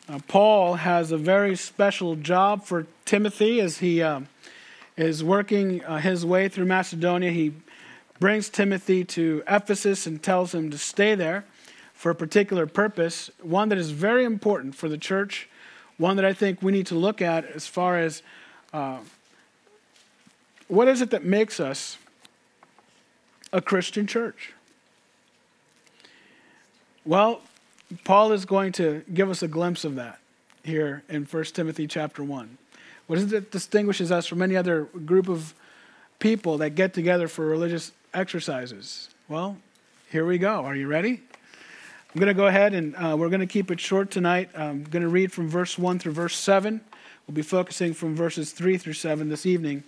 Paul has a very special job for Timothy as he is working his way through Macedonia. He brings Timothy to Ephesus and tells him to stay there for a particular purpose, one that is very important for the church, one that I think we need to look at as far as what is it that makes us a Christian church? Well, Paul is going to give us a glimpse of that here in 1 Timothy chapter 1. What is it that distinguishes us from any other group of people that get together for religious exercises? Well, here we go. Are you ready? I'm going to go ahead and we're going to keep it short tonight. I'm going to read from verse 1 through verse 7. We'll be focusing from verses 3 through 7 this evening.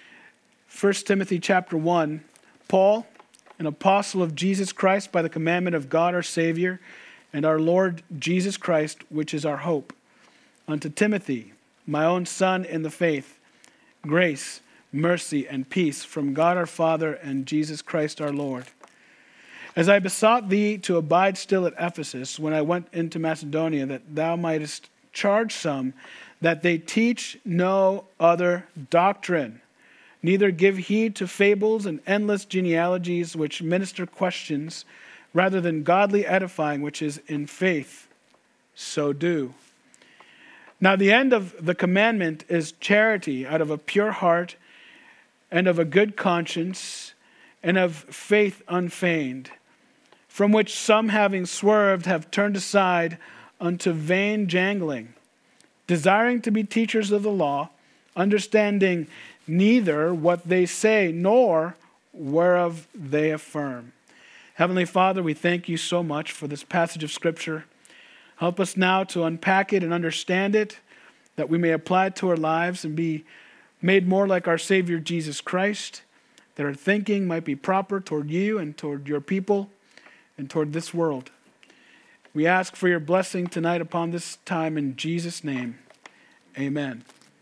1 Timothy chapter 1. Paul, an apostle of Jesus Christ by the commandment of God our Savior and our Lord Jesus Christ, which is our hope. Unto Timothy, my own son in the faith, grace, mercy, and peace from God our Father and Jesus Christ our Lord. As I besought thee to abide still at Ephesus when I went into Macedonia, that thou mightest charge some that they teach no other doctrine, neither give heed to fables and endless genealogies which minister questions, rather than godly edifying which is in faith, so do. Now the end of the commandment is charity out of a pure heart and of a good conscience and of faith unfeigned, from which some having swerved have turned aside unto vain jangling, desiring to be teachers of the law, understanding neither what they say nor whereof they affirm. Heavenly Father, we thank you so much for this passage of Scripture. Help us now to unpack it and understand it, that we may apply it to our lives and be made more like our Savior Jesus Christ, that our thinking might be proper toward you and toward your people and toward this world. We ask for your blessing tonight upon this time in Jesus' name. Amen.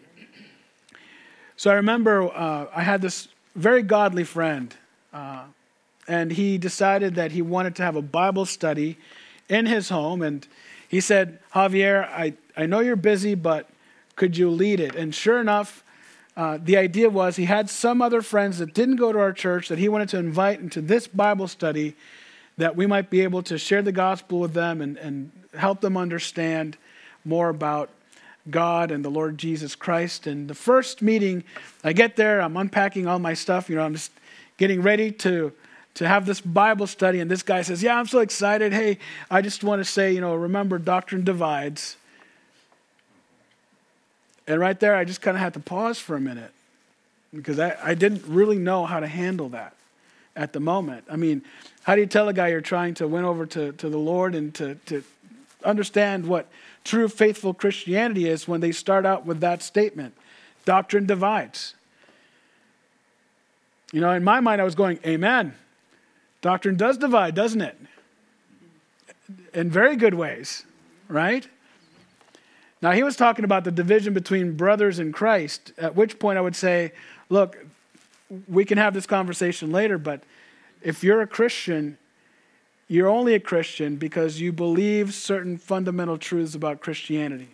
So I remember I had this very godly friend, and he decided that he wanted to have a Bible study in his home. And he said, Javier, I know you're busy, but could you lead it? And sure enough, the idea was he had some other friends that didn't go to our church that he wanted to invite into this Bible study, that we might be able to share the gospel with them and help them understand more about God and the Lord Jesus Christ. And the first meeting, I get there, I'm unpacking all my stuff, I'm just getting ready to have this Bible study, and this guy says, yeah, I'm so excited. Hey, I just want to say, remember, doctrine divides. And right there, I just kind of had to pause for a minute, because I didn't really know how to handle that at the moment. I mean, how do you tell a guy you're trying to win over to the Lord and to understand what true faithful Christianity is when they start out with that statement? Doctrine divides. In my mind, I was going, amen. Doctrine does divide, doesn't it? In very good ways, right? Now, he was talking about the division between brothers in Christ, at which point I would say, look, we can have this conversation later, but if you're a Christian, you're only a Christian because you believe certain fundamental truths about Christianity.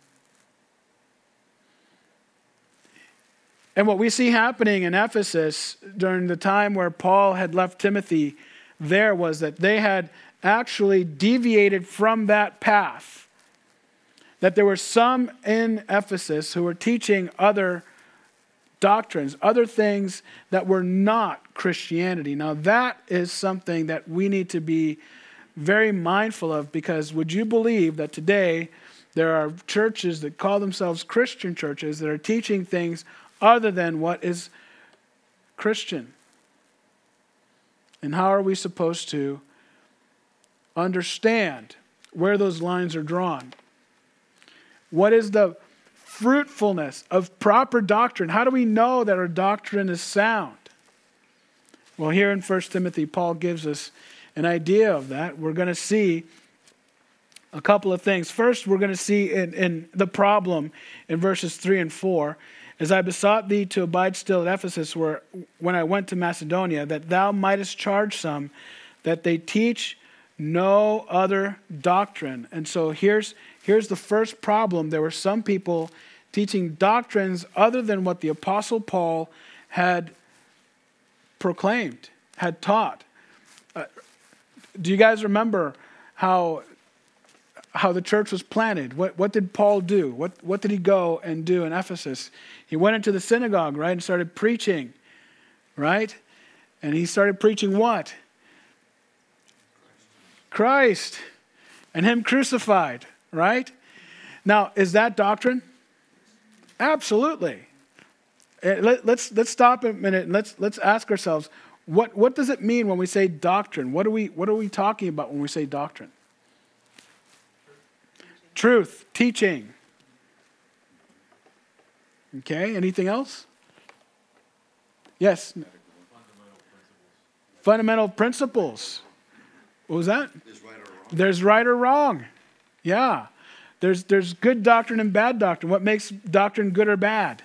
And what we see happening in Ephesus during the time where Paul had left Timothy there was that they had actually deviated from that path. That there were some in Ephesus who were teaching other doctrines, other things that were not Christianity. Now that is something that we need to be very mindful of, because would you believe that today there are churches that call themselves Christian churches that are teaching things other than what is Christian? And how are we supposed to understand where those lines are drawn? What is the fruitfulness of proper doctrine? How do we know that our doctrine is sound? Well, here in 1 Timothy, Paul gives us an idea of that. We're going to see a couple of things. First, we're going to see in the problem in verses 3 and 4. As I besought thee to abide still at Ephesus, when I went to Macedonia, that thou mightest charge some that they teach no other doctrine. And so here's the first problem. There were some people teaching doctrines other than what the Apostle Paul had proclaimed, had taught. Do you guys remember how the church was planted? What did Paul do? What did he go and do in Ephesus? He went into the synagogue, right, and started preaching, right? And he started preaching what? Christ and him crucified, right? Now, is that doctrine? Absolutely. Let's stop a minute and let's ask ourselves, what does it mean when we say doctrine? What are we talking about when we say doctrine? Truth, teaching. Okay, anything else? Yes. Fundamental principles. What was that? There's right or wrong. Yeah. There's good doctrine and bad doctrine. What makes doctrine good or bad?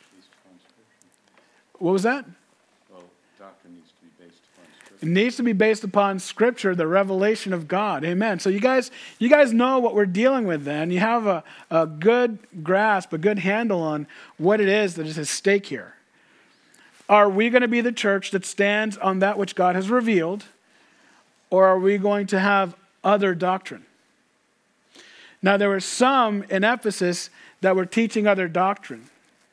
What was that? Well, doctrine needs to be based upon Scripture. It needs to be based upon Scripture, the revelation of God. Amen. So you guys know what we're dealing with then. You have a good grasp, a good handle on what it is that is at stake here. Are we going to be the church that stands on that which God has revealed, or are we going to have other doctrine? Now, there were some in Ephesus that were teaching other doctrine.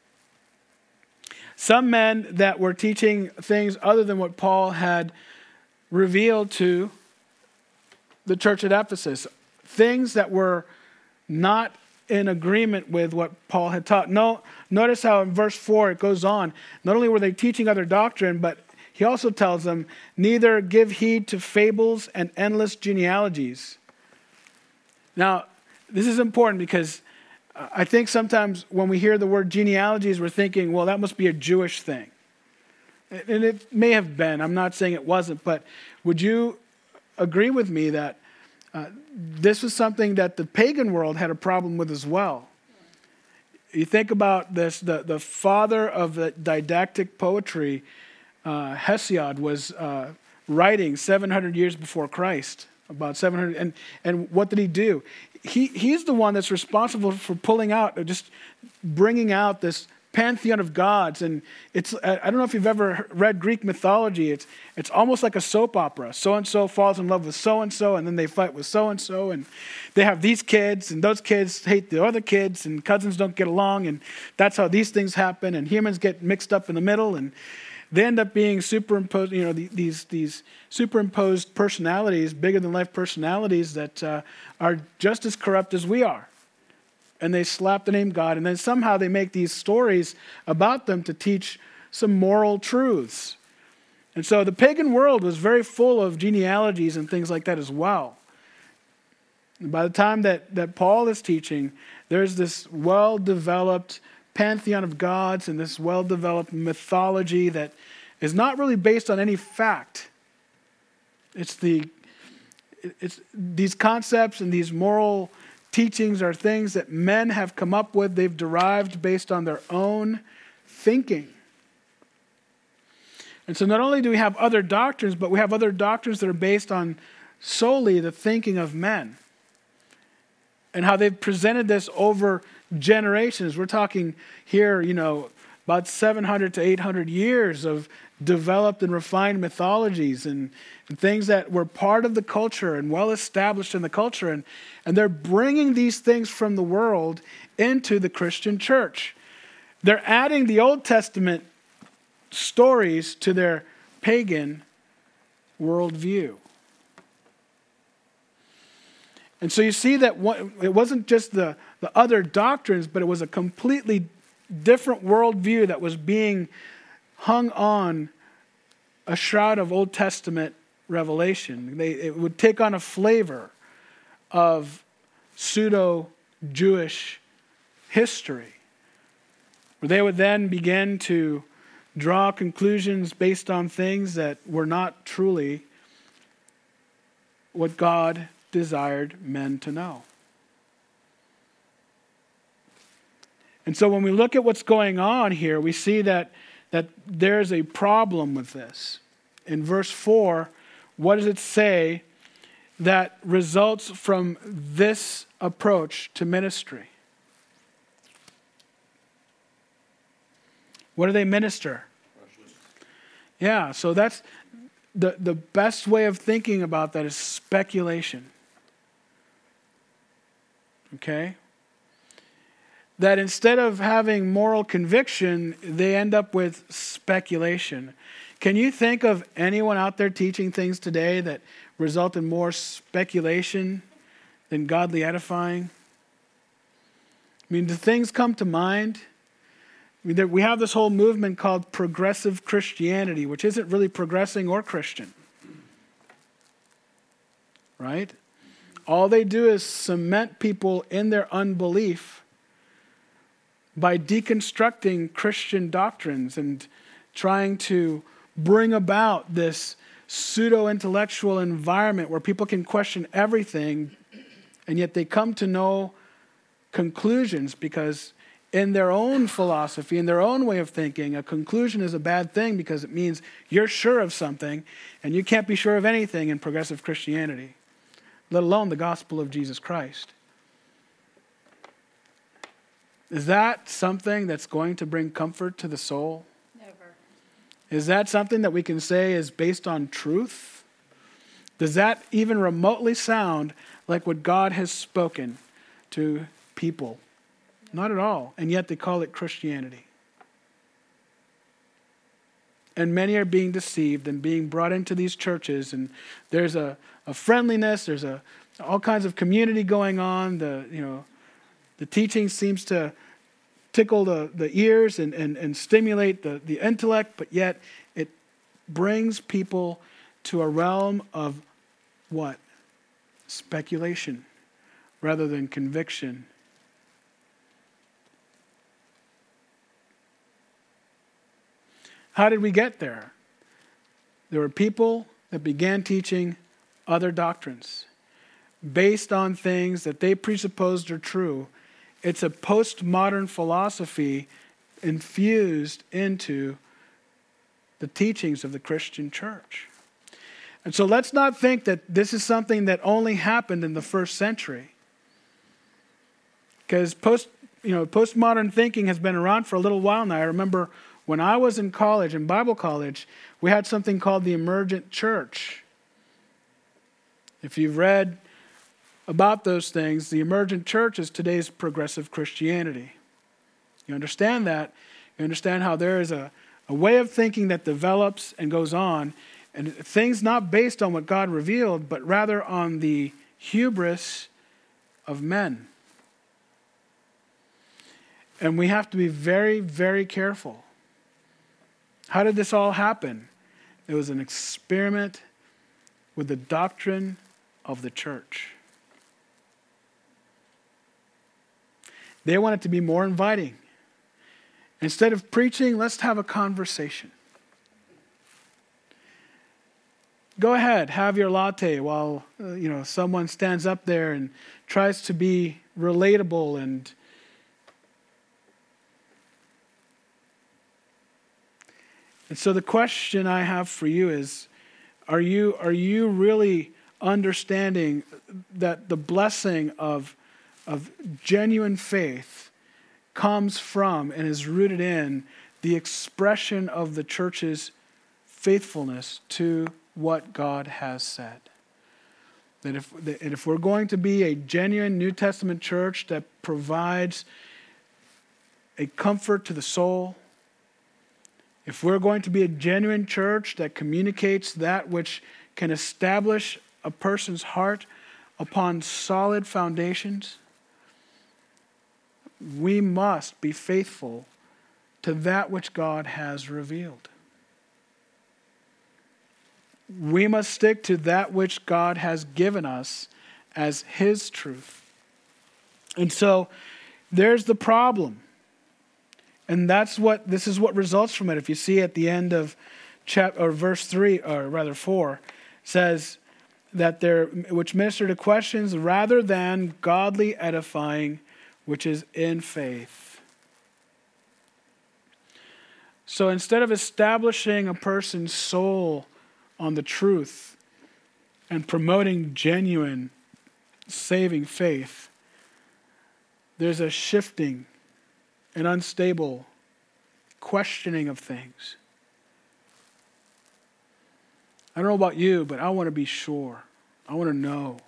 Some men that were teaching things other than what Paul had revealed to the church at Ephesus. Things that were not in agreement with what Paul had taught. No, notice how in verse 4 it goes on. Not only were they teaching other doctrine, but he also tells them, neither give heed to fables and endless genealogies. Now, this is important because I think sometimes when we hear the word genealogies, we're thinking, well, that must be a Jewish thing. And it may have been. I'm not saying it wasn't. But would you agree with me that this was something that the pagan world had a problem with as well? You think about this, the father of the didactic poetry, Hesiod, was writing 700 years before Christ, about 700. And what did he do? He's the one that's responsible for pulling out, just bringing out this pantheon of gods. And I don't know if you've ever read Greek mythology. It's almost like a soap opera. So-and-so falls in love with so-and-so, and then they fight with so-and-so, and they have these kids, and those kids hate the other kids, and cousins don't get along, and that's how these things happen, and humans get mixed up in the middle, and they end up being superimposed, these superimposed personalities, bigger than life personalities that are just as corrupt as we are. And they slap the name God, and then somehow they make these stories about them to teach some moral truths. And so the pagan world was very full of genealogies and things like that as well. And by the time that Paul is teaching, there's this well-developed pantheon of gods and this well-developed mythology that is not really based on any fact. It's these concepts and these moral teachings are things that men have come up with. They've derived based on their own thinking. And so not only do we have other doctrines, but we have other doctrines that are based on solely the thinking of men and how they've presented this over generations. We're talking here, about 700 to 800 years of developed and refined mythologies and things that were part of the culture and well established in the culture. And they're bringing these things from the world into the Christian church. They're adding the Old Testament stories to their pagan worldview. And so you see that it wasn't just the other doctrines, but it was a completely different worldview that was being hung on a shroud of Old Testament revelation. It would take on a flavor of pseudo-Jewish history, where they would then begin to draw conclusions based on things that were not truly what God desired men to know. And so when we look at what's going on here, we see that there's a problem with this. In verse 4, what does it say? that results from this approach to ministry? What do they minister? Yeah, so that's the best way of thinking about that is speculation. Okay? That instead of having moral conviction, they end up with speculation. Can you think of anyone out there teaching things today that result in more speculation than godly edifying? I mean, do things come to mind? I mean, we have this whole movement called progressive Christianity, which isn't really progressing or Christian. Right? All they do is cement people in their unbelief by deconstructing Christian doctrines and trying to bring about this pseudo-intellectual environment where people can question everything, and yet they come to no conclusions because in their own philosophy, in their own way of thinking, a conclusion is a bad thing because it means you're sure of something, and you can't be sure of anything in progressive Christianity, let alone the gospel of Jesus Christ. Is that something that's going to bring comfort to the soul? Never. Is that something that we can say is based on truth? Does that even remotely sound like what God has spoken to people? Not at all. And yet they call it Christianity. And many are being deceived and being brought into these churches. And there's a friendliness. There's all kinds of community going on. The teaching seems to tickle the ears and stimulate the intellect. But yet it brings people to a realm of what? Speculation rather than conviction. How did we get there? There were people that began teaching other doctrines based on things that they presupposed are true. It's a postmodern philosophy infused into the teachings of the Christian church. And so let's not think that this is something that only happened in the first century. Because postmodern thinking has been around for a little while now. I remember when I was in college, in Bible college, we had something called the emergent church. If you've read about those things, the emergent church is today's progressive Christianity. You understand that. You understand how there is a way of thinking that develops and goes on, and things not based on what God revealed, but rather on the hubris of men. And we have to be very, very careful. How did this all happen? It was an experiment with the doctrine of the church. They want it to be more inviting. Instead of preaching, let's have a conversation. Go ahead, have your latte while someone stands up there and tries to be relatable and so the question I have for you is, are you really understanding that the blessing of genuine faith comes from and is rooted in the expression of the church's faithfulness to what God has said? That if we're going to be a genuine New Testament church that provides a comfort to the soul, if we're going to be a genuine church that communicates that which can establish a person's heart upon solid foundations, we must be faithful to that which God has revealed. We must stick to that which God has given us as His truth. And so there's the problem. And this is what results from it. If you see at the end of verse 3, or rather 4, says that which minister to questions rather than godly edifying, which is in faith. So instead of establishing a person's soul on the truth, and promoting genuine saving faith, there's a shifting, an unstable questioning of things. I don't know about you, but I want to be sure. I want to know.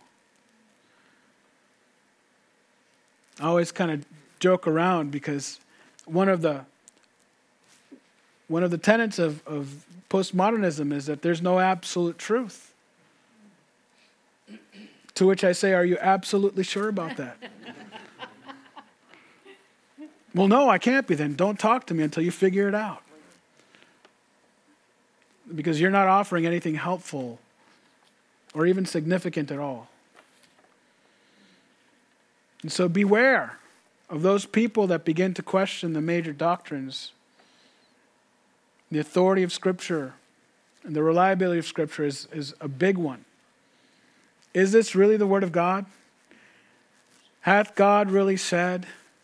I always kind of joke around because one of the tenets of postmodernism is that there's no absolute truth. To which I say, are you absolutely sure about that? Well, no, I can't be then. Don't talk to me until you figure it out. Because you're not offering anything helpful or even significant at all. And so beware of those people that begin to question the major doctrines. The authority of Scripture and the reliability of Scripture is a big one. Is this really the Word of God? Hath God really said?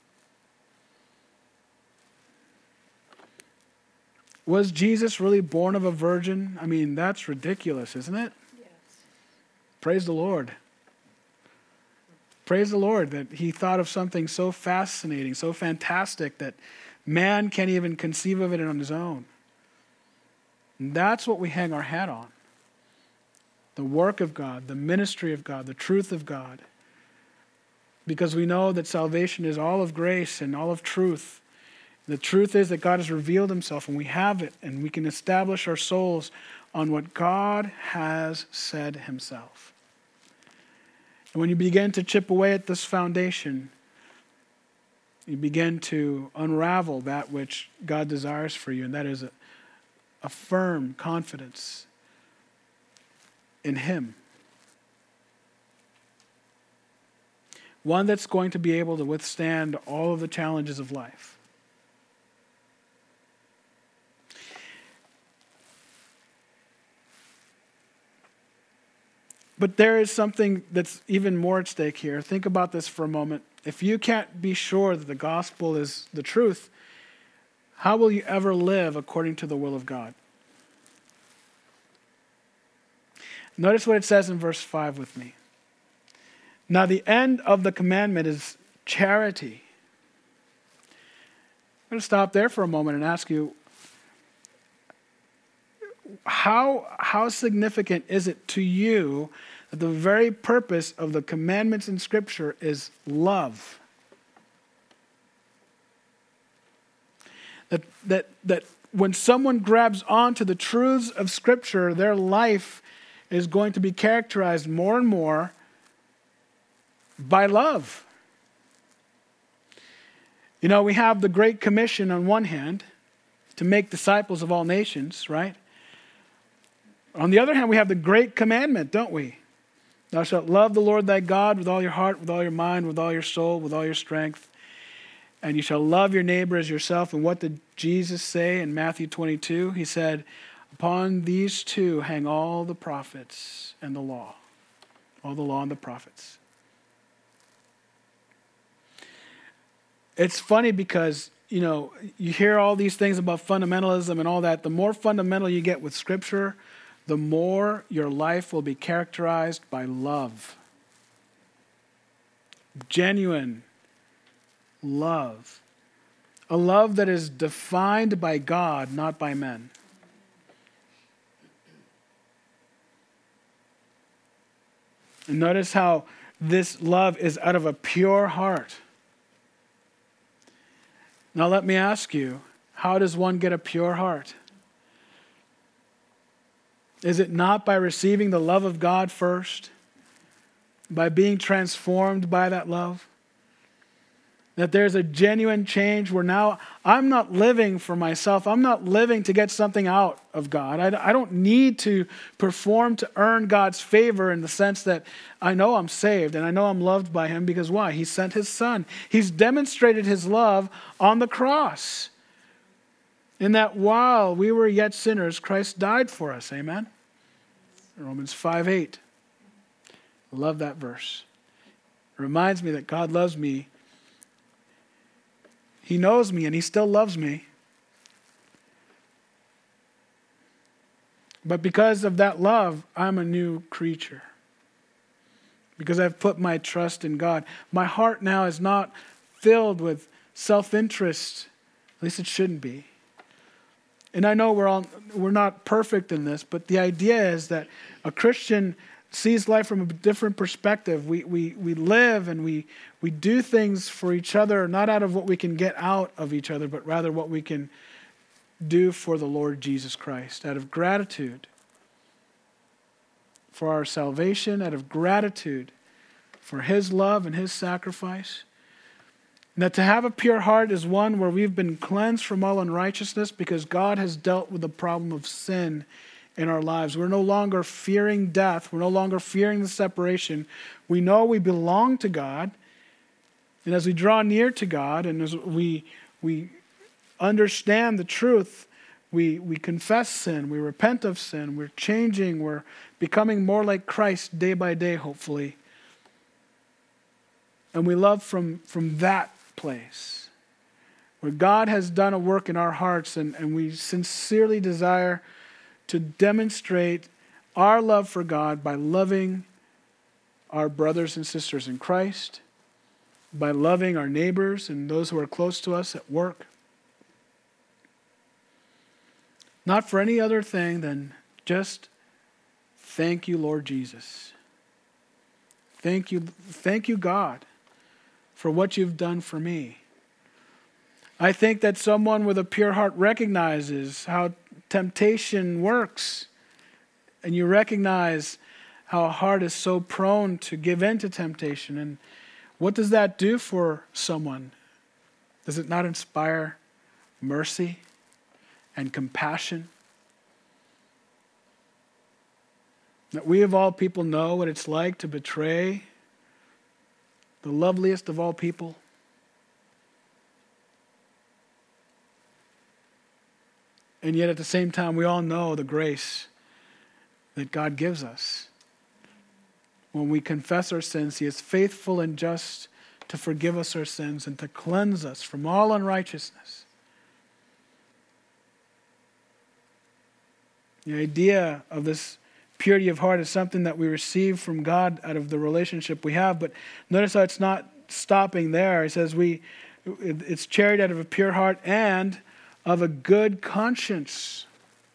Was Jesus really born of a virgin? I mean, that's ridiculous, isn't it? Yes. Praise the Lord. Praise the Lord that he thought of something so fascinating, so fantastic that man can't even conceive of it on his own. And that's what we hang our hat on. The work of God, the ministry of God, the truth of God. Because we know that salvation is all of grace and all of truth. The truth is that God has revealed himself and we have it and we can establish our souls on what God has said himself. And when you begin to chip away at this foundation, you begin to unravel that which God desires for you, and that is a firm confidence in him. One that's going to be able to withstand all of the challenges of life. But there is something that's even more at stake here. Think about this for a moment. If you can't be sure that the gospel is the truth, how will you ever live according to the will of God? Notice what it says in verse 5 with me. Now the end of the commandment is charity. I'm going to stop there for a moment and ask you, how significant is it to you that the very purpose of the commandments in Scripture is love? That when someone grabs onto the truths of Scripture, their life is going to be characterized more and more by love. You know, we have the Great Commission on one hand to make disciples of all nations, right? On the other hand, we have the Great Commandment, don't we? Thou shalt love the Lord thy God with all your heart, with all your mind, with all your soul, with all your strength. And you shall love your neighbor as yourself. And what did Jesus say in Matthew 22? He said, upon these two hang all the prophets and the law. All the law and the prophets. It's funny because, you know, you hear all these things about fundamentalism and all that. The more fundamental you get with Scripture, the more your life will be characterized by love. Genuine love. A love that is defined by God, not by men. And notice how this love is out of a pure heart. Now let me ask you, how does one get a pure heart? Is it not by receiving the love of God first? By being transformed by that love? That there's a genuine change where now I'm not living for myself. I'm not living to get something out of God. I don't need to perform to earn God's favor in the sense that I know I'm saved and I know I'm loved by him because why? He sent his son. He's demonstrated his love on the cross. In that while we were yet sinners, Christ died for us. Amen? Romans 5:8. I love that verse. It reminds me that God loves me. He knows me and he still loves me. But because of that love, I'm a new creature. because I've put my trust in God. My heart now is not filled with self-interest. At least it shouldn't be. And I know we're not perfect in this, but the idea is that a Christian sees life from a different perspective. We live and we do things for each other, not out of what we can get out of each other, but rather what we can do for the Lord Jesus Christ, out of gratitude for our salvation, out of gratitude for His love and His sacrifice. And that to have a pure heart is one where we've been cleansed from all unrighteousness because God has dealt with the problem of sin in our lives. We're no longer fearing death. We're no longer fearing the separation. We know we belong to God. And as we draw near to God and as we understand the truth, we confess sin, we repent of sin, we're changing, we're becoming more like Christ day by day, hopefully. And we love from that place where God has done a work in our hearts, and we sincerely desire to demonstrate our love for God by loving our brothers and sisters in Christ, by loving our neighbors and those who are close to us at work. Not for any other thing than just thank you, Lord Jesus. Thank you, God, for what you've done for me. I think that someone with a pure heart recognizes how temptation works, and you recognize how a heart is so prone to give in to temptation. And what does that do for someone? Does it not inspire mercy and compassion? That we of all people know what it's like to betray the loveliest of all people. And yet at the same time, we all know the grace that God gives us. When we confess our sins, He is faithful and just to forgive us our sins and to cleanse us from all unrighteousness. The idea of this purity of heart is something that we receive from God out of the relationship we have. But notice how it's not stopping there. It says it's charity out of a pure heart and of a good conscience.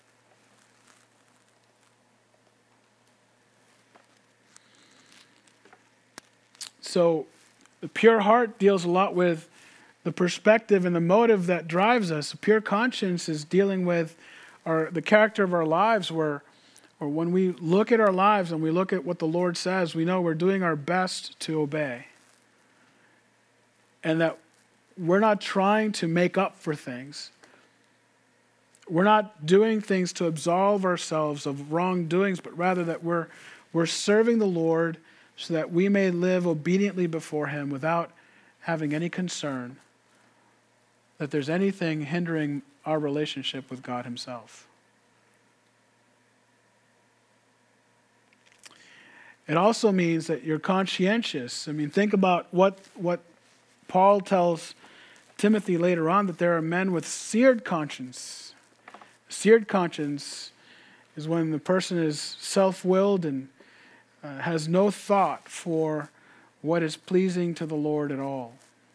So the pure heart deals a lot with the perspective and the motive that drives us. A pure conscience is dealing with the character of our lives, or when we look at our lives and we look at what the Lord says, we know we're doing our best to obey. And that we're not trying to make up for things. We're not doing things to absolve ourselves of wrongdoings, but rather that we're serving the Lord so that we may live obediently before Him without having any concern that there's anything hindering our relationship with God Himself. It also means that you're conscientious. I mean, think about what Paul tells Timothy later on, that there are men with seared conscience. Seared conscience is when the person is self-willed and has no thought for what is pleasing to the Lord at all.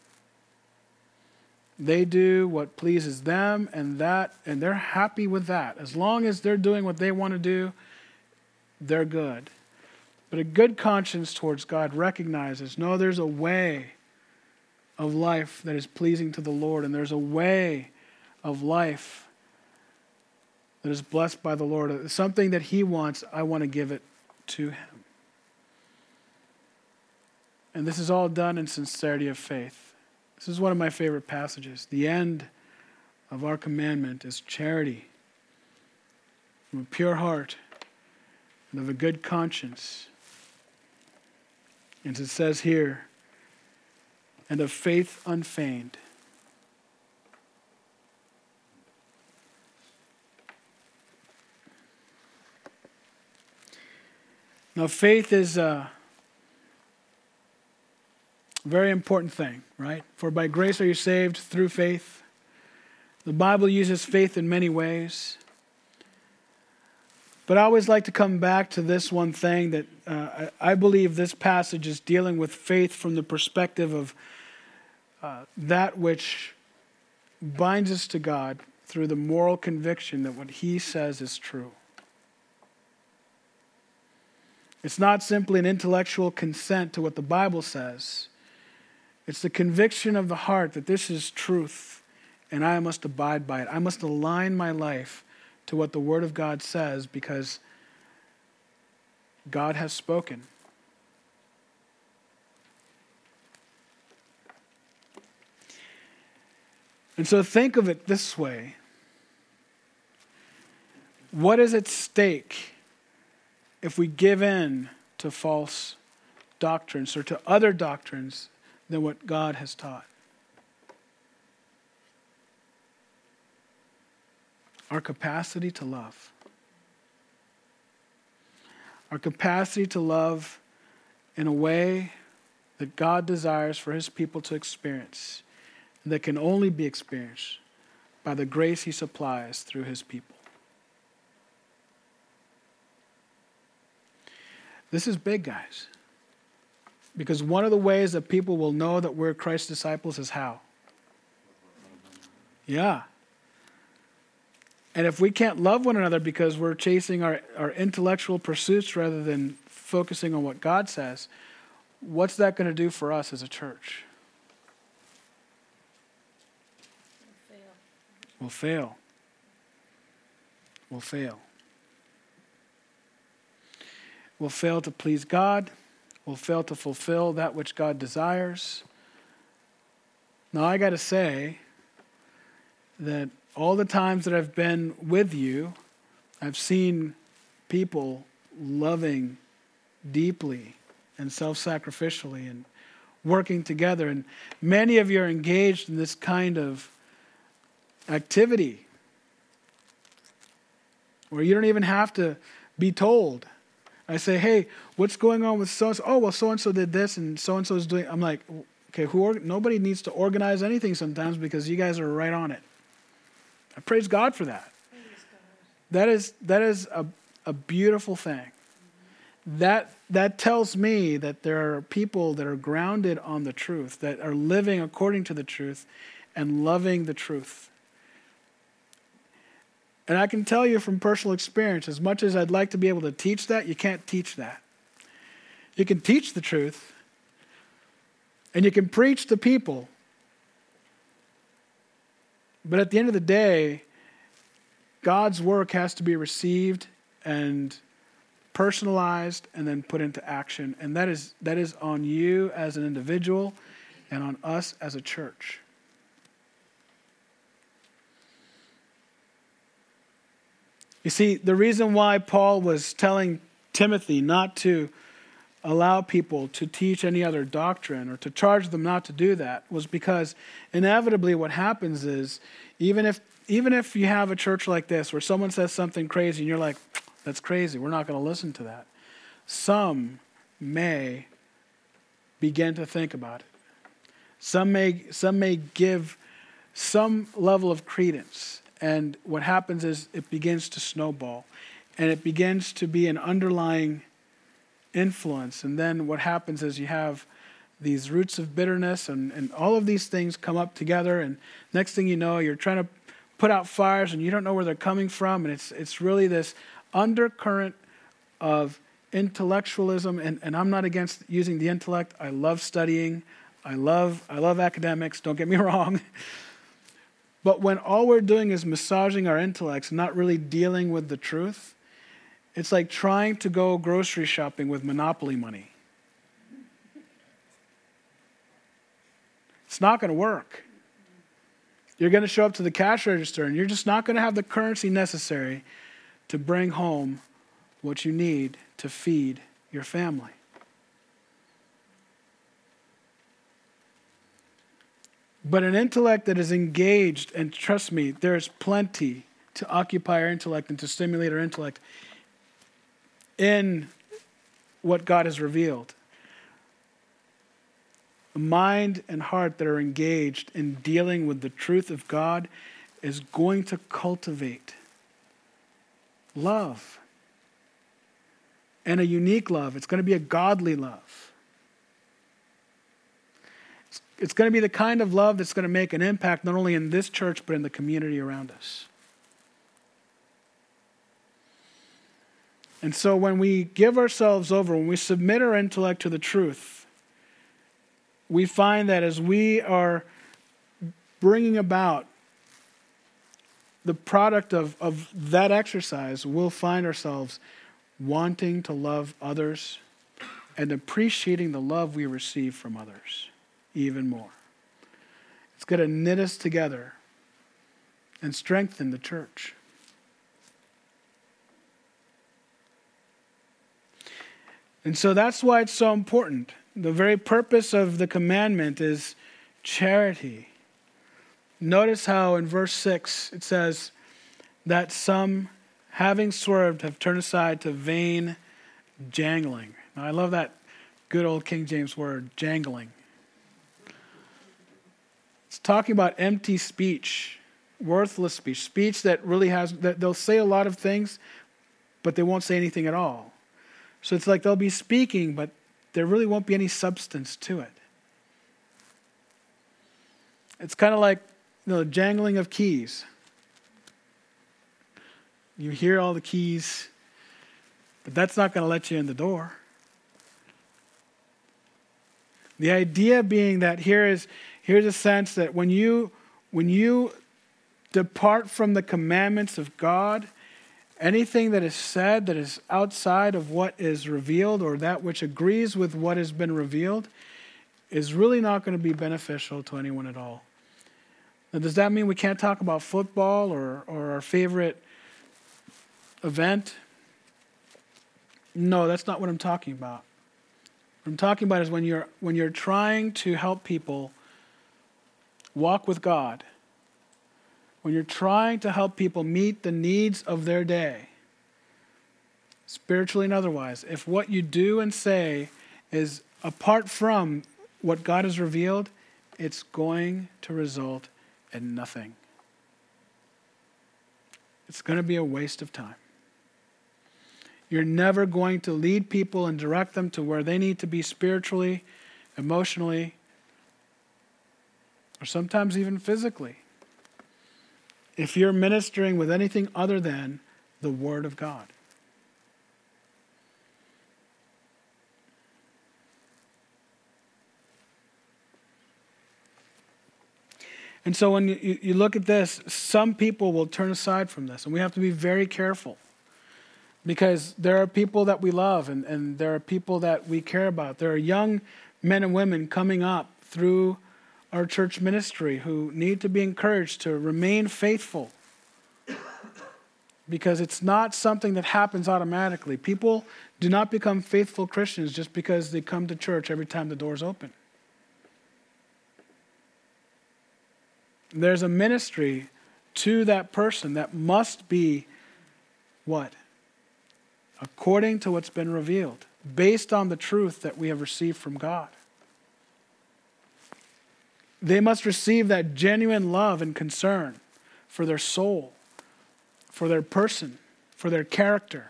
They do what pleases them, and they're happy with that. As long as they're doing what they want to do, they're good. But a good conscience towards God recognizes, no, there's a way of life that is pleasing to the Lord, and there's a way of life that is blessed by the Lord. Something that He wants, I want to give it to Him. And this is all done in sincerity of faith. This is one of my favorite passages. The end of our commandment is charity from a pure heart and of a good conscience. And it says here, and of faith unfeigned. Now, faith is a very important thing, right? For by grace are you saved through faith. The Bible uses faith in many ways. But I always like to come back to this one thing that I believe this passage is dealing with faith from the perspective of that which binds us to God through the moral conviction that what he says is true. It's not simply an intellectual consent to what the Bible says. It's the conviction of the heart that this is truth and I must abide by it. I must align my life to what the Word of God says because God has spoken. And so think of it this way. What is at stake if we give in to false doctrines or to other doctrines than what God has taught? Our capacity to love. Our capacity to love in a way that God desires for his people to experience, and that can only be experienced by the grace he supplies through his people. This is big, guys. Because one of the ways that people will know that we're Christ's disciples is how? Yeah. And if we can't love one another because we're chasing our intellectual pursuits rather than focusing on what God says, what's that going to do for us as a church? We'll fail. We'll fail. We'll fail to please God. We'll fail to fulfill that which God desires. Now, I got to say that all the times that I've been with you, I've seen people loving deeply and self-sacrificially and working together. And many of you are engaged in this kind of activity where you don't even have to be told. I say, hey, what's going on with so-and-so? Oh, well, so-and-so did this and so-and-so is doing. I'm like, okay, nobody needs to organize anything sometimes because you guys are right on it. I praise God for that. That is a beautiful thing. That tells me that there are people that are grounded on the truth, that are living according to the truth and loving the truth. And I can tell you from personal experience, as much as I'd like to be able to teach that, you can't teach that. You can teach the truth, and you can preach to people. But at the end of the day, God's work has to be received and personalized and then put into action. And that is on you as an individual and on us as a church. You see, the reason why Paul was telling Timothy not to allow people to teach any other doctrine or to charge them not to do that was because inevitably what happens is even if you have a church like this where someone says something crazy and you're like, that's crazy, we're not going to listen to that. Some may begin to think about it. Some may give some level of credence. And what happens is it begins to snowball. And it begins to be an underlying influence. And then what happens is you have these roots of bitterness and all of these things come up together. And next thing you know, you're trying to put out fires and you don't know where they're coming from. And it's really this undercurrent of intellectualism. And I'm not against using the intellect. I love studying. I love academics. Don't get me wrong. But when all we're doing is massaging our intellects, not really dealing with the truth, it's like trying to go grocery shopping with Monopoly money. It's not going to work. You're going to show up to the cash register and you're just not going to have the currency necessary to bring home what you need to feed your family. But an intellect that is engaged, and trust me, there's plenty to occupy our intellect and to stimulate our intellect in what God has revealed. A mind and heart that are engaged in dealing with the truth of God is going to cultivate love and a unique love. It's going to be a godly love. It's going to be the kind of love that's going to make an impact not only in this church, but in the community around us. And so when we give ourselves over, when we submit our intellect to the truth, we find that as we are bringing about the product of that exercise, we'll find ourselves wanting to love others and appreciating the love we receive from others even more. It's going to knit us together and strengthen the church. And so that's why it's so important. The very purpose of the commandment is charity. Notice how in verse 6 it says that some, having swerved, have turned aside to vain jangling. Now, I love that good old King James word, jangling. It's talking about empty speech, worthless speech, speech that really that they'll say a lot of things, but they won't say anything at all. So it's like they'll be speaking, but there really won't be any substance to it. It's kind of like the jangling of keys. You hear all the keys, but that's not going to let you in the door. The idea being that here's a sense that when you depart from the commandments of God, anything that is said that is outside of what is revealed or that which agrees with what has been revealed is really not going to be beneficial to anyone at all. Now, does that mean we can't talk about football or our favorite event? No, that's not what I'm talking about. What I'm talking about is when you're trying to help people walk with God, when you're trying to help people meet the needs of their day, spiritually and otherwise, if what you do and say is apart from what God has revealed, it's going to result in nothing. It's going to be a waste of time. You're never going to lead people and direct them to where they need to be spiritually, emotionally, or sometimes even physically, if you're ministering with anything other than the Word of God. And so when you look at this, some people will turn aside from this, and we have to be very careful. Because there are people that we love and there are people that we care about. There are young men and women coming up through our church ministry who need to be encouraged to remain faithful. Because it's not something that happens automatically. People do not become faithful Christians just because they come to church every time the doors open. There's a ministry to that person that must be what? According to what's been revealed, based on the truth that we have received from God. They must receive that genuine love and concern for their soul, for their person, for their character.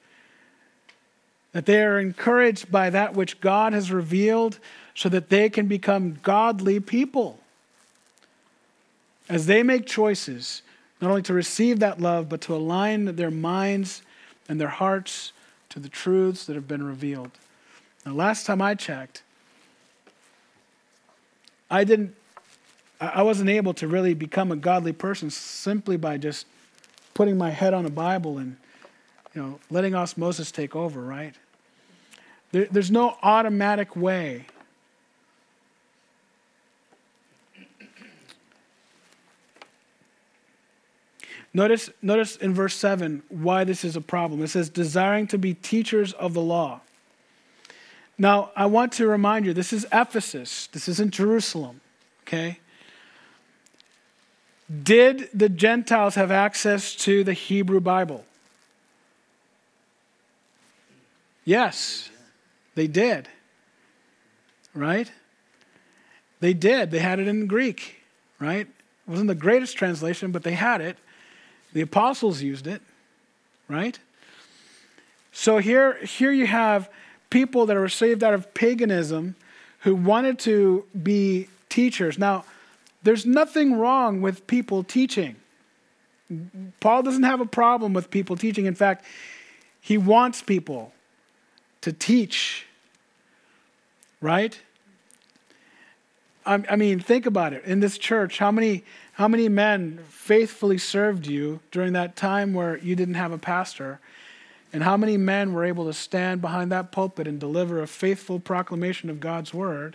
That they are encouraged by that which God has revealed so that they can become godly people. As they make choices, not only to receive that love, but to align their minds and their hearts to the truths that have been revealed. Now, last time I checked, I wasn't able to really become a godly person simply by just putting my head on a Bible and, letting osmosis take over, right? There's no automatic way. Notice in verse 7 why this is a problem. It says, desiring to be teachers of the law. Now, I want to remind you, this is Ephesus. This isn't Jerusalem, okay? Did the Gentiles have access to the Hebrew Bible? Yes, they did. Right? They did. They had it in Greek, right? It wasn't the greatest translation, but they had it. The apostles used it, right? So here you have people that are saved out of paganism who wanted to be teachers. Now, there's nothing wrong with people teaching. Paul doesn't have a problem with people teaching. In fact, he wants people to teach, right? I mean, think about it. In this church, how many men faithfully served you during that time where you didn't have a pastor? And how many men were able to stand behind that pulpit and deliver a faithful proclamation of God's word?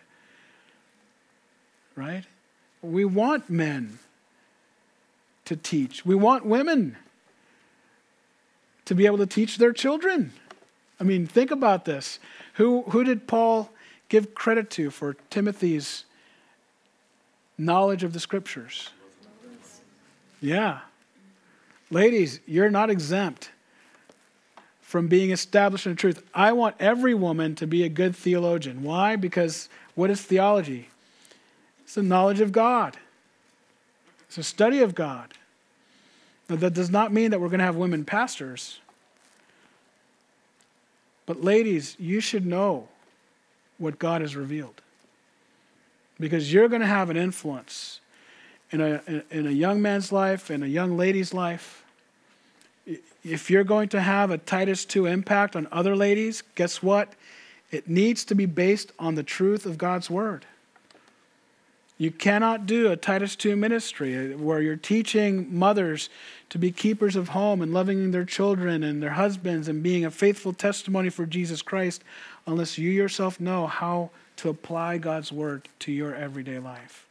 Right? We want men to teach. We want women to be able to teach their children. I mean, think about this. Who did Paul give credit to for Timothy's knowledge of the scriptures? Yeah. Ladies, you're not exempt from being established in the truth. I want every woman to be a good theologian. Why? Because what is theology? It's the knowledge of God. It's a study of God. Now, that does not mean that we're going to have women pastors. But ladies, you should know what God has revealed. Because you're going to have an influence in a young man's life, in a young lady's life. If you're going to have a Titus 2 impact on other ladies, guess what? It needs to be based on the truth of God's word. You cannot do a Titus 2 ministry where you're teaching mothers to be keepers of home and loving their children and their husbands and being a faithful testimony for Jesus Christ unless you yourself know how to apply God's word to your everyday life.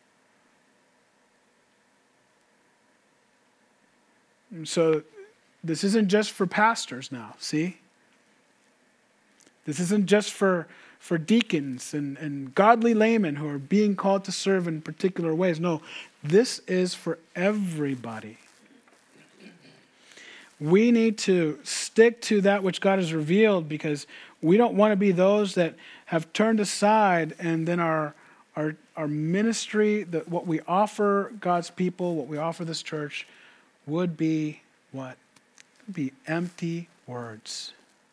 And so this isn't just for pastors now, see? This isn't just for deacons and godly laymen who are being called to serve in particular ways. No, this is for everybody. We need to stick to that which God has revealed because we don't want to be those that have turned aside and then our ministry, what we offer God's people, what we offer this church would be what? Be empty words.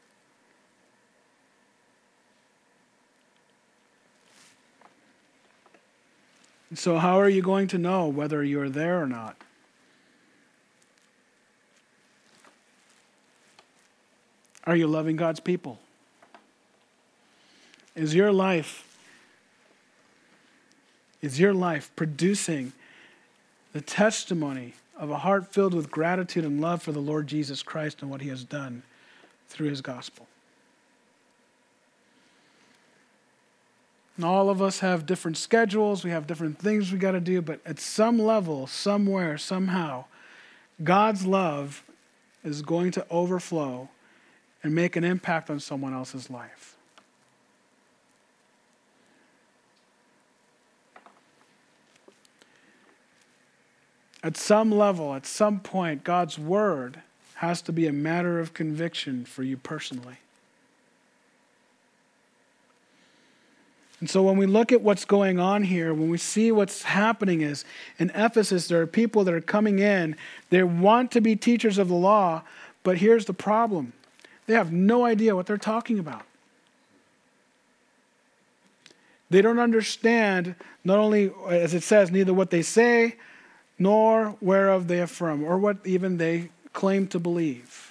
So how are you going to know whether you're there or not? Are you loving God's people? Is your life producing the testimony of a heart filled with gratitude and love for the Lord Jesus Christ and what he has done through his gospel? And all of us have different schedules, we have different things we got to do, but at some level, somewhere, somehow, God's love is going to overflow and make an impact on someone else's life. At some level, at some point, God's word has to be a matter of conviction for you personally. And so when we look at what's going on here, when we see what's happening is, in Ephesus, there are people that are coming in. They want to be teachers of the law, but here's the problem. They have no idea what they're talking about. They don't understand, not only, as it says, neither what they say, nor whereof they affirm, or what even they claim to believe.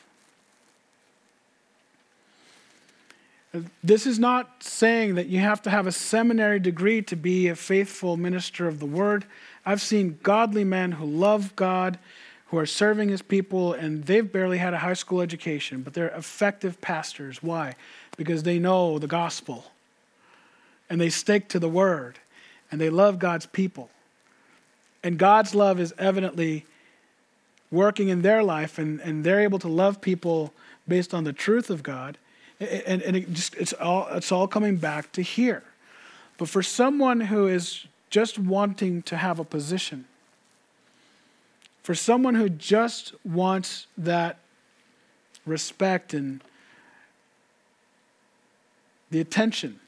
This is not saying that you have to have a seminary degree to be a faithful minister of the word. I've seen godly men who love God, who are serving his people, and they've barely had a high school education, but they're effective pastors. Why? Because they know the gospel, and they stick to the word, and they love God's people. And God's love is evidently working in their life, and they're able to love people based on the truth of God. And it's all coming back to here. But for someone who is just wanting to have a position, for someone who just wants that respect and the attention,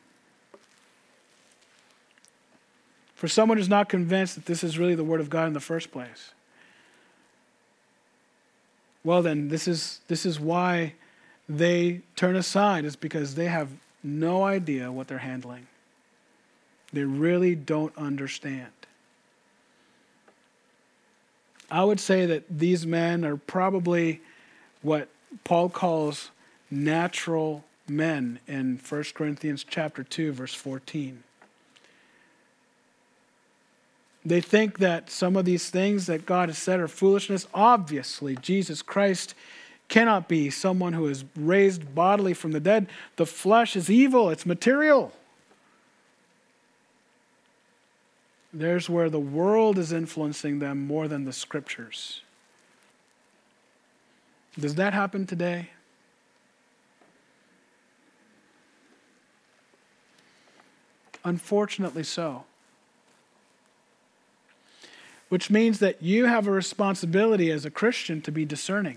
for someone who's not convinced that this is really the word of God in the first place, well then, this is why they turn aside is because they have no idea what they're handling. They really don't understand. I would say that these men are probably what Paul calls natural men in 1 Corinthians chapter 2, verse 14. They think that some of these things that God has said are foolishness. Obviously, Jesus Christ cannot be someone who is raised bodily from the dead. The flesh is evil. It's material. There's where the world is influencing them more than the Scriptures. Does that happen today? Unfortunately so. Which means that you have a responsibility as a Christian to be discerning.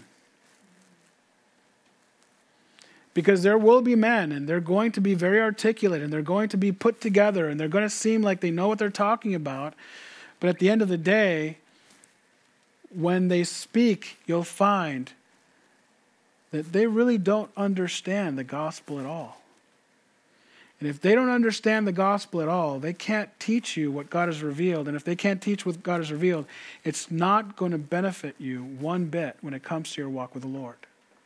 Because there will be men, and they're going to be very articulate, and they're going to be put together, and they're going to seem like they know what they're talking about. But at the end of the day, when they speak, you'll find that they really don't understand the gospel at all. And if they don't understand the gospel at all, they can't teach you what God has revealed. And if they can't teach what God has revealed, it's not going to benefit you one bit when it comes to your walk with the Lord.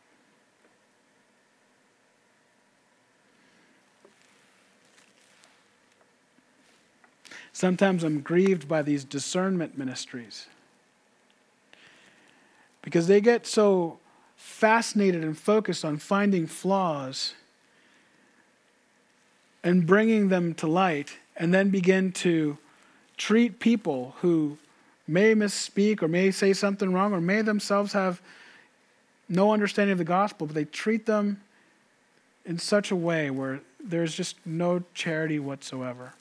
Sometimes I'm grieved by these discernment ministries because they get so fascinated and focused on finding flaws and bringing them to light, and then begin to treat people who may misspeak or may say something wrong or may themselves have no understanding of the gospel, but they treat them in such a way where there's just no charity whatsoever.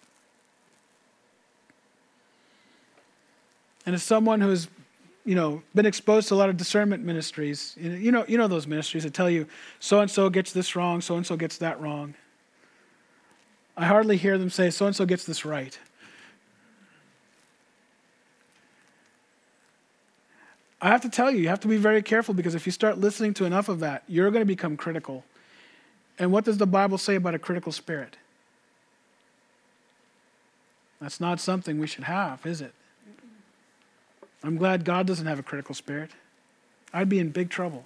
And as someone who's, been exposed to a lot of discernment ministries, you know those ministries that tell you so-and-so gets this wrong, so-and-so gets that wrong. I hardly hear them say, so-and-so gets this right. I have to tell you have to be very careful, because if you start listening to enough of that, you're going to become critical. And what does the Bible say about a critical spirit? That's not something we should have, is it? I'm glad God doesn't have a critical spirit. I'd be in big trouble.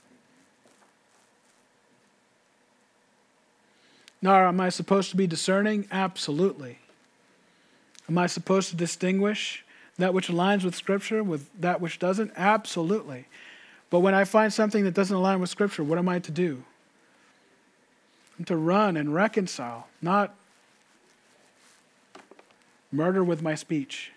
Now, am I supposed to be discerning? Absolutely. Am I supposed to distinguish that which aligns with Scripture with that which doesn't? Absolutely. But when I find something that doesn't align with Scripture, what am I to do? I'm to run and reconcile, not murder with my speech.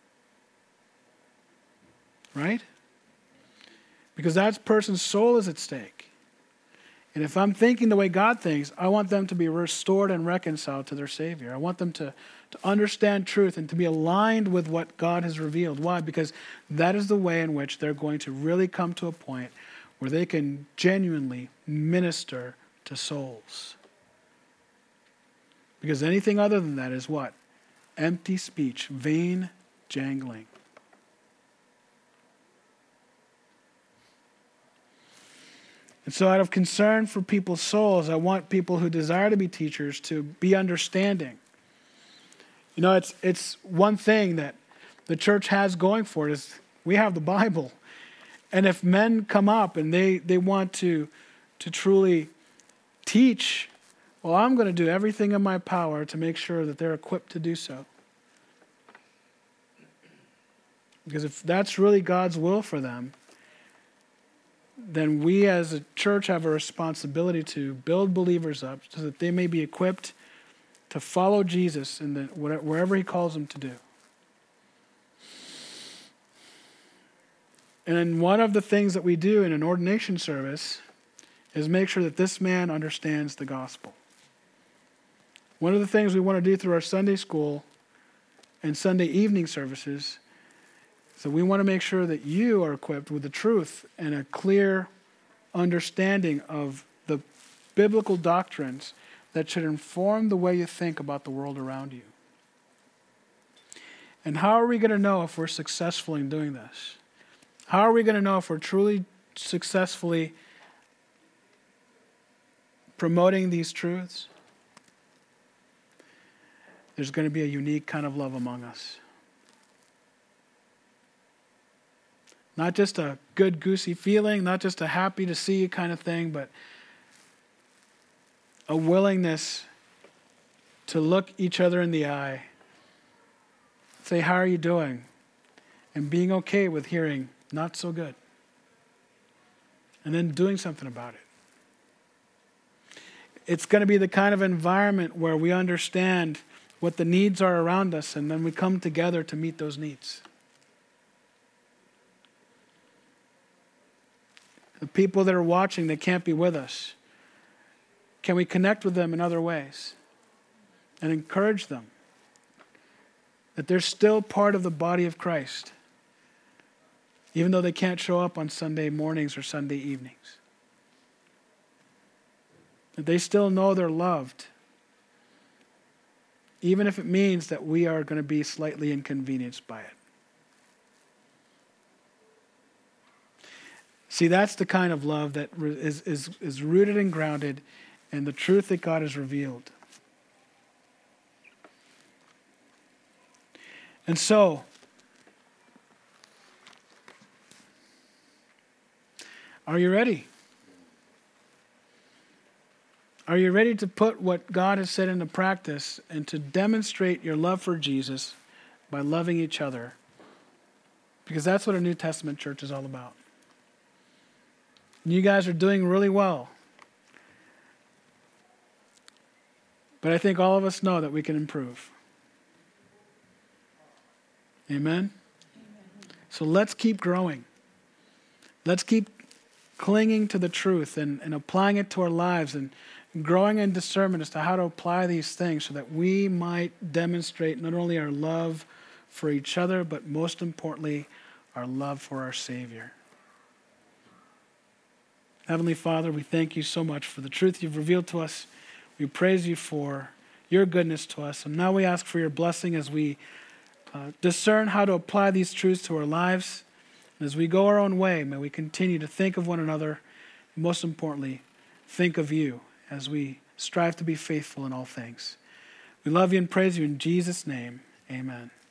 Right? Because that person's soul is at stake. And if I'm thinking the way God thinks, I want them to be restored and reconciled to their Savior. I want them to understand truth and to be aligned with what God has revealed. Why? Because that is the way in which they're going to really come to a point where they can genuinely minister to souls. Because anything other than that is what? Empty speech, vain jangling. And so out of concern for people's souls, I want people who desire to be teachers to be understanding. It's one thing that the church has going for it is we have the Bible. And if men come up and they want to truly teach, well, I'm going to do everything in my power to make sure that they're equipped to do so. Because if that's really God's will for them, then we as a church have a responsibility to build believers up so that they may be equipped to follow Jesus in wherever he calls them to do. And then one of the things that we do in an ordination service is make sure that this man understands the gospel. One of the things we want to do through our Sunday school and Sunday evening services, so we want to make sure that you are equipped with the truth and a clear understanding of the biblical doctrines that should inform the way you think about the world around you. And how are we going to know if we're successful in doing this? How are we going to know if we're truly successfully promoting these truths, there's going to be a unique kind of love among us. Not just a good, goosey feeling, not just a happy to see you kind of thing, but a willingness to look each other in the eye, say, how are you doing? And being okay with hearing, not so good. And then doing something about it. It's going to be the kind of environment where we understand what the needs are around us, and then we come together to meet those needs. The people that are watching that can't be with us, can we connect with them in other ways and encourage them that they're still part of the body of Christ, even though they can't show up on Sunday mornings or Sunday evenings? That they still know they're loved, even if it means that we are going to be slightly inconvenienced by it. See, that's the kind of love that is rooted and grounded in the truth that God has revealed. And so, are you ready? Are you ready to put what God has said into practice and to demonstrate your love for Jesus by loving each other? Because that's what a New Testament church is all about. And you guys are doing really well. But I think all of us know that we can improve. Amen? So let's keep growing. Let's keep clinging to the truth and applying it to our lives and growing in discernment as to how to apply these things so that we might demonstrate not only our love for each other, but most importantly, our love for our Savior. Heavenly Father, we thank you so much for the truth you've revealed to us. We praise you for your goodness to us. And now we ask for your blessing as we discern how to apply these truths to our lives. And as we go our own way, may we continue to think of one another, and most importantly, think of you as we strive to be faithful in all things. We love you and praise you in Jesus' name. Amen.